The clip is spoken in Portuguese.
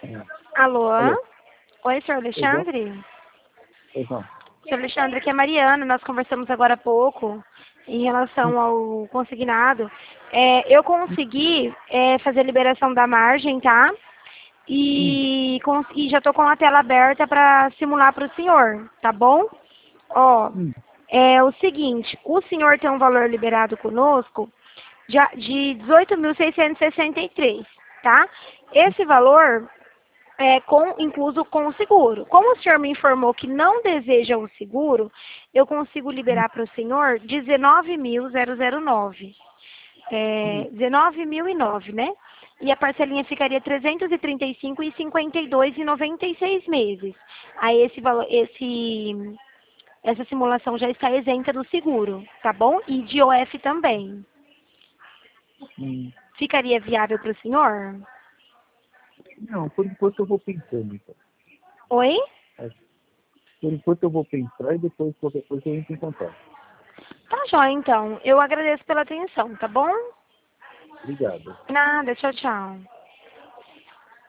Alô? Alô? Oi, senhor Pois não? Alexandre? Pois não. Senhor Alexandre, aqui é a Mariana, nós conversamos agora há pouco em relação ao consignado. Eu consegui fazer a liberação da margem, tá? E já estou com a tela aberta para simular para o senhor, tá bom? Ó, Hum. é o seguinte, o senhor tem um valor liberado conosco de 18.663, tá? Esse valor incluso com o seguro. Como o senhor me informou que não deseja o seguro, eu consigo liberar para o senhor 19.009. 19.009, né? E a parcelinha ficaria 335,52 em 96 meses. Aí essa simulação já está isenta do seguro, tá bom? E de OF também. Hum. Ficaria viável para o senhor? Não, por enquanto eu vou pensando, então. Oi? Por enquanto eu vou pensar e depois qualquer coisa eu entro em contato. Tá jóia, então. Eu agradeço pela atenção, tá bom? Obrigado. Nada, tchau, tchau.